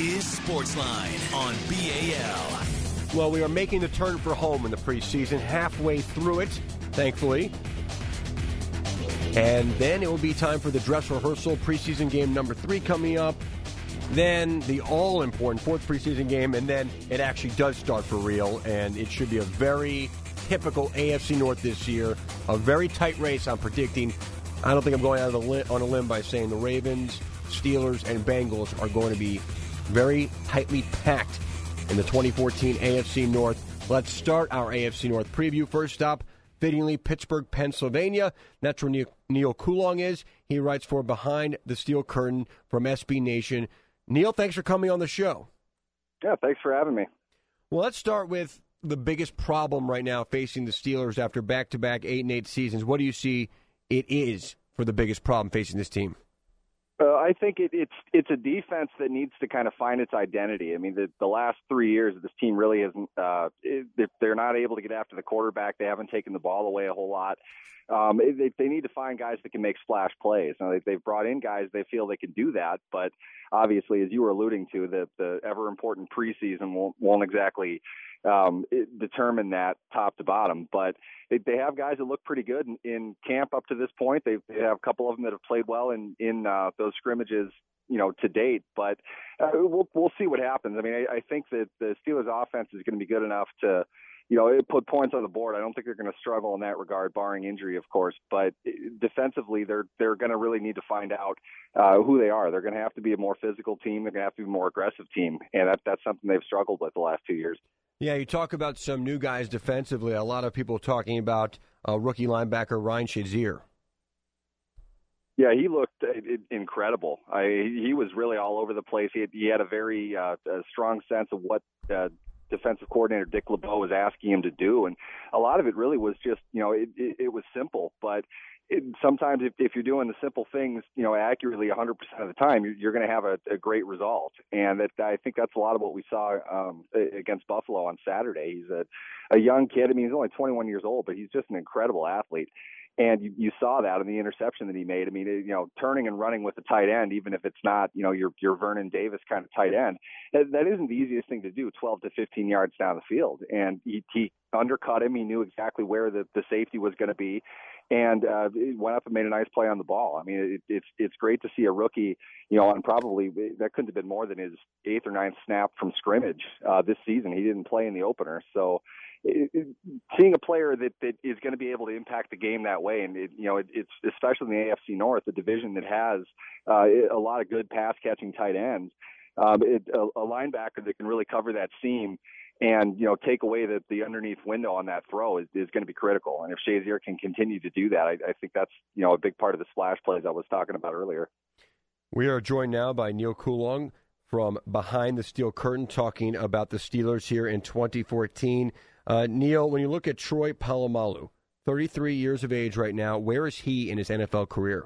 is Sportsline on BAL. Well, we are making the turn for home in the preseason, halfway through it, thankfully. And then it will be time for the dress rehearsal, preseason game number 3 coming up. Then the all-important 4th preseason game, and then it actually does start for real, and it should be a very typical AFC North this year. A very tight race, I'm predicting. I don't think I'm going out on a limb by saying the Ravens, Steelers, and Bengals are going to be very tightly packed in the 2014 AFC North. Let's start our AFC North preview. First stop, fittingly, Pittsburgh, Pennsylvania. That's where Neil Coulong is. He writes for Behind the Steel Curtain from SB Nation. Neil, thanks for coming on the show. Yeah, thanks for having me. Well, let's start with the biggest problem right now facing the Steelers after back-to-back 8-8 seasons. What do you see it is for the biggest problem facing this team? I think it's a defense that needs to kind of find its identity. I mean, the last 3 years, this team really isn't. They're not able to get after the quarterback. They haven't taken the ball away a whole lot. They need to find guys that can make splash plays. Now, they've brought in guys they feel they can do that, but obviously, as you were alluding to, the ever important preseason won't exactly determine that top to bottom. But they have guys that look pretty good in camp up to this point. They have a couple of them that have played well in those scrimmages, to date. But we'll see what happens. I mean, I think that the Steelers' offense is going to be good enough to, put points on the board. I don't think they're going to struggle in that regard, barring injury, of course. But defensively, they're going to really need to find out who they are. They're going to have to be a more physical team. They're going to have to be a more aggressive team, and that's something they've struggled with the last 2 years. Yeah, you talk about some new guys defensively. A lot of people talking about rookie linebacker Ryan Shazier. Yeah, he looked incredible. He was really all over the place. He had a very strong sense of what defensive coordinator Dick LeBeau was asking him to do, and a lot of it really was just, it was simple, but sometimes if you're doing the simple things, accurately 100% of the time, you're going to have a great result. And I think that's a lot of what we saw against Buffalo on Saturday. He's a young kid. I mean, he's only 21 years old, but he's just an incredible athlete. And you saw that in the interception that he made. I mean, turning and running with the tight end, even if it's not, your Vernon Davis kind of tight end, that isn't the easiest thing to do, 12 to 15 yards down the field. And he undercut him. He knew exactly where the safety was going to be. And he went up and made a nice play on the ball. I mean, it's great to see a rookie, on probably that couldn't have been more than his 8th or 9th snap from scrimmage this season. He didn't play in the opener, so seeing a player that is going to be able to impact the game that way, and it's especially in the AFC North, a division that has a lot of good pass catching tight ends, a linebacker that can really cover that seam and take away the underneath window on that throw is going to be critical. And if Shazier can continue to do that, I think that's a big part of the splash plays I was talking about earlier. We are joined now by Neil Coulong from Behind the Steel Curtain, talking about the Steelers here in 2014. Neil, when you look at Troy Polamalu, 33 years of age right now, where is he in his NFL career?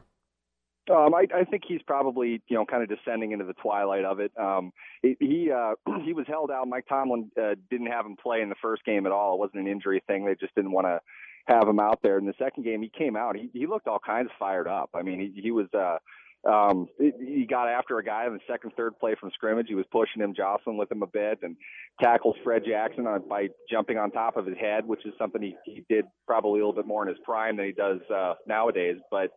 I think he's probably, kind of descending into the twilight of it. He was held out. Mike Tomlin didn't have him play in the first game at all. It wasn't an injury thing. They just didn't want to have him out there. In the second game, he came out. He looked all kinds of fired up. I mean, he was he got after a guy in the second, third play from scrimmage. He was pushing him, jostling with him a bit, and tackles Fred Jackson by jumping on top of his head, which is something he did probably a little bit more in his prime than he does nowadays. But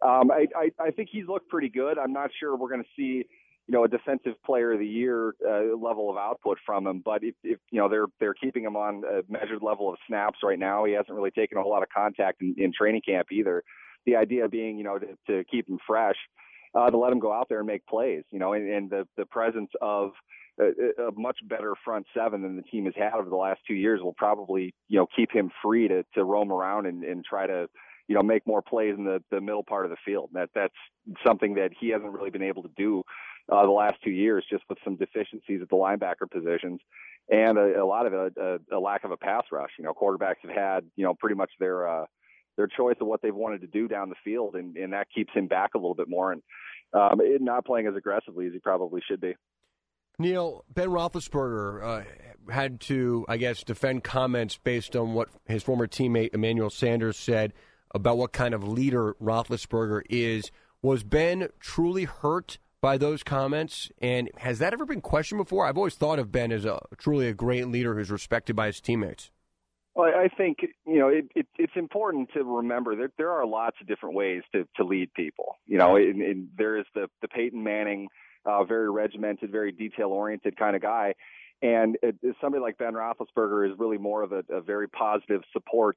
I think he's looked pretty good. I'm not sure we're going to see, a defensive player of the year level of output from him. But if they're keeping him on a measured level of snaps right now, he hasn't really taken a whole lot of contact in training camp either. The idea being, to keep him fresh, to let him go out there and make plays, and the presence of a much better front seven than the team has had over the last 2 years will probably, keep him free to roam around and try to, make more plays in the middle part of the field. That's something that he hasn't really been able to do the last 2 years, just with some deficiencies at the linebacker positions and a lot of a lack of a pass rush. Quarterbacks have had, pretty much their choice of what they've wanted to do down the field, and that keeps him back a little bit more and not playing as aggressively as he probably should be. Neil, Ben Roethlisberger had to, I guess, defend comments based on what his former teammate Emmanuel Sanders said about what kind of leader Roethlisberger is. Was Ben truly hurt by those comments? And has that ever been questioned before? I've always thought of Ben as truly a great leader who's respected by his teammates. Well, I think it's important to remember that there are lots of different ways to lead people. And there is the Peyton Manning, very regimented, very detail-oriented kind of guy, and somebody like Ben Roethlisberger is really more of a very positive support.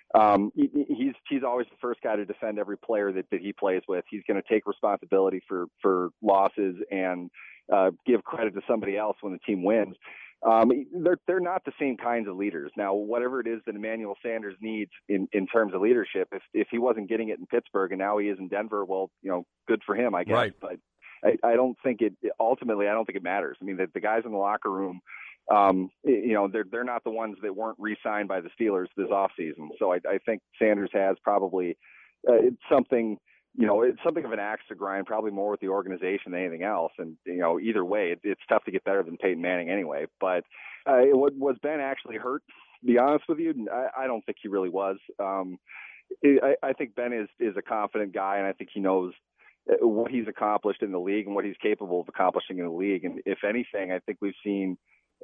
He's always the first guy to defend every player that he plays with. He's going to take responsibility for losses and give credit to somebody else when the team wins. They're not the same kinds of leaders. Now, whatever it is that Emmanuel Sanders needs in terms of leadership, if he wasn't getting it in Pittsburgh and now he is in Denver, well, good for him, I guess. Right. But I don't think ultimately, I don't think it matters. I mean, the guys in the locker room, they're not the ones that weren't re-signed by the Steelers this offseason. So I think Sanders has probably it's something of an axe to grind, probably more with the organization than anything else. And, either way, it's tough to get better than Peyton Manning anyway. But was Ben actually hurt? To be honest with you, I don't think he really was. I think Ben is a confident guy, and I think he knows what he's accomplished in the league and what he's capable of accomplishing in the league. And if anything, I think we've seen,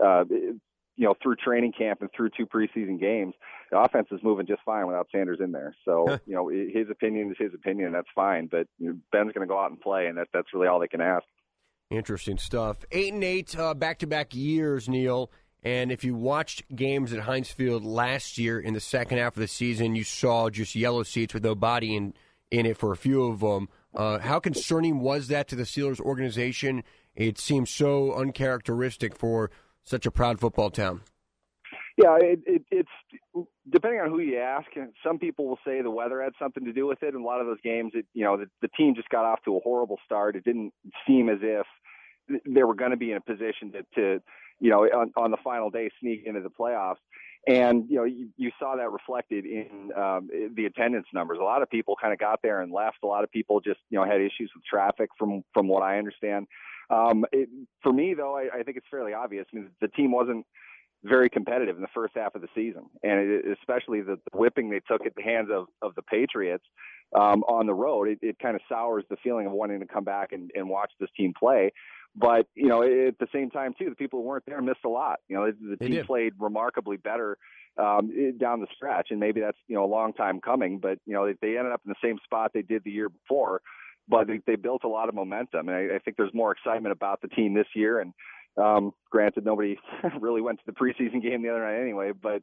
through training camp and through 2 preseason games, the offense is moving just fine without Sanders in there. So, his opinion is his opinion, and that's fine. But Ben's going to go out and play, and that's really all they can ask. Interesting stuff. 8-8 back-to-back years, Neil. And if you watched games at Heinz Field last year in the second half of the season, you saw just yellow seats with no body in it for a few of them. How concerning was that to the Steelers organization? It seems so uncharacteristic for such a proud football town. Yeah, it's depending on who you ask. Some people will say the weather had something to do with it. In a lot of those games, the team just got off to a horrible start. It didn't seem as if they were going to be in a position to on the final day sneak into the playoffs. And, you saw that reflected in the attendance numbers. A lot of people kind of got there and left. A lot of people just, had issues with traffic from what I understand. For me, though, I think it's fairly obvious. I mean, the team wasn't very competitive in the first half of the season, and especially the whipping they took at the hands of the Patriots on the road. It kind of sours the feeling of wanting to come back and watch this team play. But, at the same time, too, the people who weren't there missed a lot. The team played remarkably better down the stretch, and maybe that's, a long time coming. But, they ended up in the same spot they did the year before, but they built a lot of momentum. And I think there's more excitement about the team this year. And granted, nobody really went to the preseason game the other night anyway, but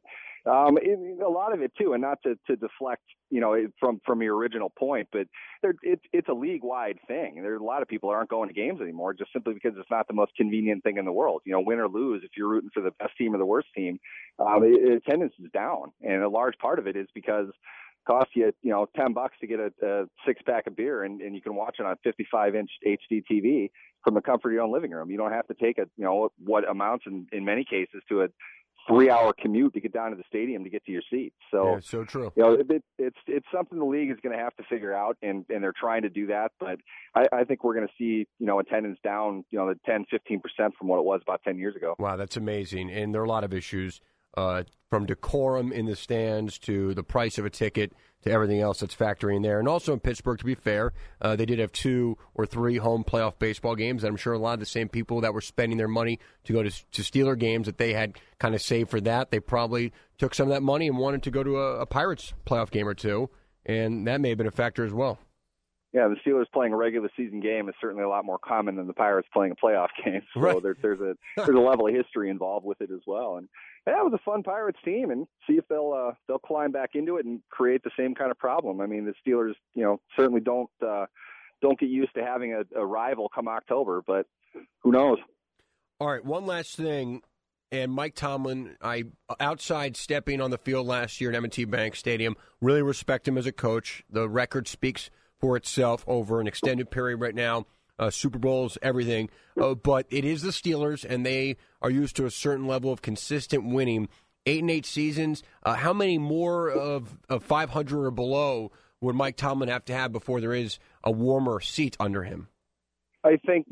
a lot of it too, and not to deflect, from your original point, but it's a league-wide thing. There are a lot of people that aren't going to games anymore just simply because it's not the most convenient thing in the world. Win or lose, if you're rooting for the best team or the worst team, attendance is down, and a large part of it is because costs you, $10 to get a 6-pack of beer, and you can watch it on a 55-inch HD TV from the comfort of your own living room. You don't have to take what amounts in many cases to a 3-hour commute to get down to the stadium to get to your seat. So, yeah, so true. It's something the league is going to have to figure out, and they're trying to do that. But I think we're going to see, attendance down, the 10-15% from what it was about 10 years ago. Wow, that's amazing. And there are a lot of issues. From decorum in the stands to the price of a ticket to everything else that's factoring there. And also in Pittsburgh, to be fair, they did have 2 or 3 home playoff baseball games. And I'm sure a lot of the same people that were spending their money to go to Steeler games that they had kind of saved for that, they probably took some of that money and wanted to go to a Pirates playoff game or two. And that may have been a factor as well. Yeah, the Steelers playing a regular season game is certainly a lot more common than the Pirates playing a playoff game. So right. there's a level of history involved with it as well. And that was a fun Pirates team, and see if they'll climb back into it and create the same kind of problem. I mean, the Steelers, certainly don't get used to having a rival come October, but who knows? All right, one last thing. And Mike Tomlin, outside stepping on the field last year at M&T Bank Stadium, really respect him as a coach. The record speaks for itself over an extended period right now. Super Bowls, everything. But it is the Steelers, and they are used to a certain level of consistent winning. 8-8 seasons. How many more of 500 or below would Mike Tomlin have to have before there is a warmer seat under him? I think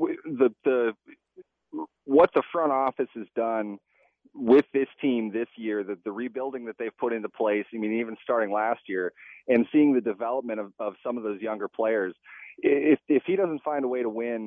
what the front office has done with this team this year, the rebuilding that they've put into place, I mean, even starting last year, and seeing the development of some of those younger players, if he doesn't find a way to win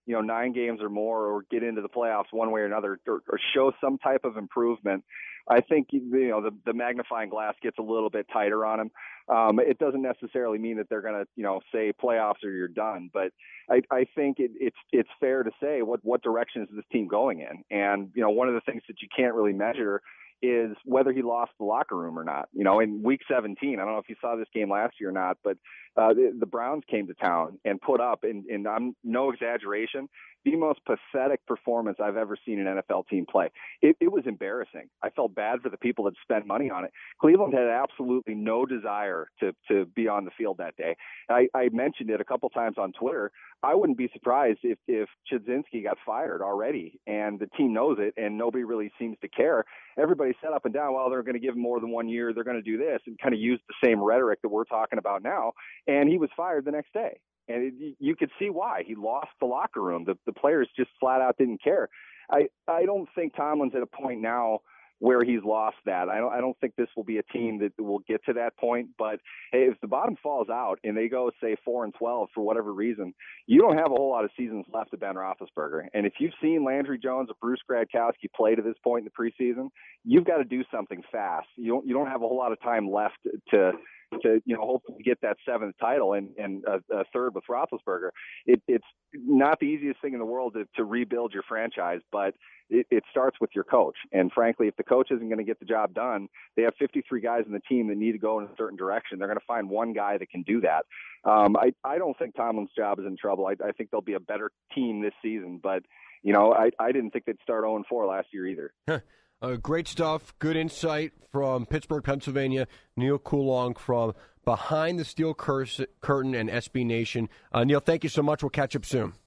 9 games or more, or get into the playoffs one way or another, or show some type of improvement, I think the magnifying glass gets a little bit tighter on them. It doesn't necessarily mean that they're going to say playoffs or you're done, but I think it's fair to say what direction is this team going in, and one of the things that you can't really measure is whether he lost the locker room or not. In week 17, I don't know if you saw this game last year or not, but the Browns came to town and put up, and I'm no exaggeration, the most pathetic performance I've ever seen an NFL team play. It was embarrassing. I felt bad for the people that spent money on it. Cleveland had absolutely no desire to be on the field that day. I mentioned it a couple times on Twitter. I wouldn't be surprised if Chudzinski got fired already, and the team knows it, and nobody really seems to care. Everybody said up and down, well, they're going to give him more than 1 year, they're going to do this, and kind of use the same rhetoric that we're talking about now, and he was fired the next day. And you could see why. He lost the locker room. The players just flat out didn't care. I don't think Tomlin's at a point now where he's lost that. I don't think this will be a team that will get to that point. But hey, if the bottom falls out and they go, say, 4-12 for whatever reason, you don't have a whole lot of seasons left of Ben Roethlisberger. And if you've seen Landry Jones or Bruce Gradkowski play to this point in the preseason, you've got to do something fast. You don't have a whole lot of time left to hopefully get that 7th title and a third with Roethlisberger. It's not the easiest thing in the world to rebuild your franchise, but it starts with your coach. And frankly, if the coach isn't going to get the job done, they have 53 guys in the team that need to go in a certain direction. They're going to find one guy that can do that. I don't think Tomlin's job is in trouble. I think they'll be a better team this season, but I didn't think they'd start 0-4 last year either. Great stuff. Good insight from Pittsburgh, Pennsylvania. Neil Coulong from Behind the Steel Curtain and SB Nation. Neil, thank you so much. We'll catch up soon.